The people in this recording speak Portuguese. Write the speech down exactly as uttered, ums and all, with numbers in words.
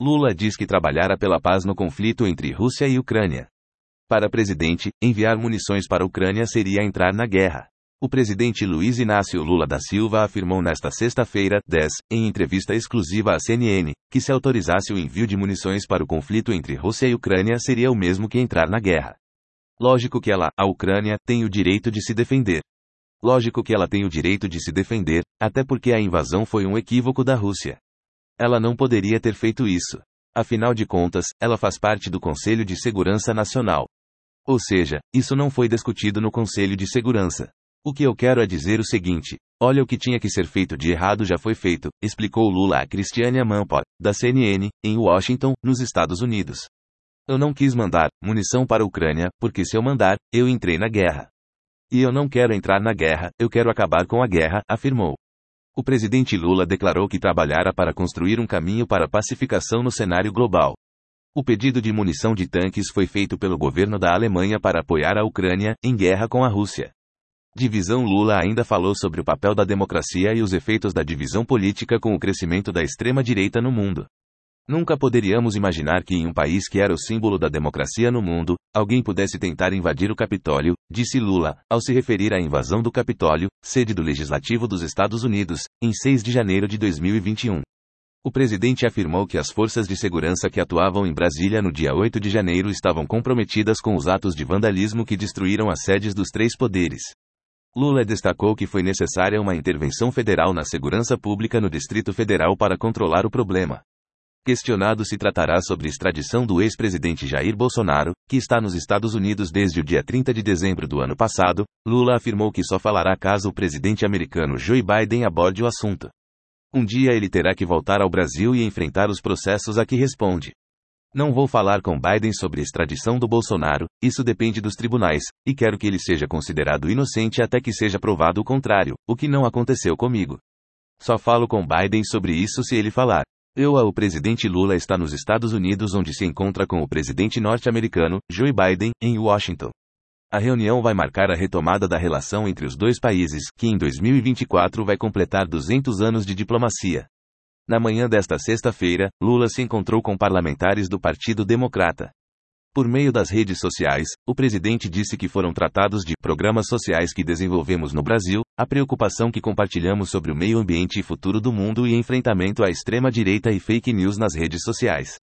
Lula diz que trabalhará pela paz no conflito entre Rússia e Ucrânia. Para presidente, enviar munições para a Ucrânia seria entrar na guerra. O presidente Luiz Inácio Lula da Silva afirmou nesta sexta-feira, dez, em entrevista exclusiva à C N N, que se autorizasse o envio de munições para o conflito entre Rússia e Ucrânia seria o mesmo que entrar na guerra. Lógico que ela, a Ucrânia, tem o direito de se defender. Lógico que ela tem o direito de se defender, até porque a invasão foi um equívoco da Rússia. Ela não poderia ter feito isso. Afinal de contas, ela faz parte do Conselho de Segurança Nacional. Ou seja, isso não foi discutido no Conselho de Segurança. O que eu quero é dizer o seguinte: olha o que tinha que ser feito de errado já foi feito, explicou Lula a Christiane Amanpour, da C N N, em Washington, nos Estados Unidos. Eu não quis mandar munição para a Ucrânia, porque se eu mandar, eu entrei na guerra. E eu não quero entrar na guerra, eu quero acabar com a guerra, afirmou. O presidente Lula declarou que trabalhará para construir um caminho para a pacificação no cenário global. O pedido de munição de tanques foi feito pelo governo da Alemanha para apoiar a Ucrânia, em guerra com a Rússia. Divisão Lula ainda falou sobre o papel da democracia e os efeitos da divisão política com o crescimento da extrema-direita no mundo. Nunca poderíamos imaginar que em um país que era o símbolo da democracia no mundo, alguém pudesse tentar invadir o Capitólio, disse Lula, ao se referir à invasão do Capitólio, sede do Legislativo dos Estados Unidos, em seis de janeiro de dois mil e vinte e um. O presidente afirmou que as forças de segurança que atuavam em Brasília no dia oito de janeiro estavam comprometidas com os atos de vandalismo que destruíram as sedes dos três poderes. Lula destacou que foi necessária uma intervenção federal na segurança pública no Distrito Federal para controlar o problema. Questionado se tratará sobre extradição do ex-presidente Jair Bolsonaro, que está nos Estados Unidos desde o dia trinta de dezembro do ano passado, Lula afirmou que só falará caso o presidente americano Joe Biden aborde o assunto. Um dia ele terá que voltar ao Brasil e enfrentar os processos a que responde. Não vou falar com Biden sobre a extradição do Bolsonaro, isso depende dos tribunais, e quero que ele seja considerado inocente até que seja provado o contrário, o que não aconteceu comigo. Só falo com Biden sobre isso se ele falar. Eu, o presidente Lula está nos Estados Unidos onde se encontra com o presidente norte-americano, Joe Biden, em Washington. A reunião vai marcar a retomada da relação entre os dois países, que em dois mil e vinte e quatro vai completar duzentos anos de diplomacia. Na manhã desta sexta-feira, Lula se encontrou com parlamentares do Partido Democrata. Por meio das redes sociais, o presidente disse que foram tratados de programas sociais que desenvolvemos no Brasil, a preocupação que compartilhamos sobre o meio ambiente e futuro do mundo e enfrentamento à extrema-direita e fake news nas redes sociais.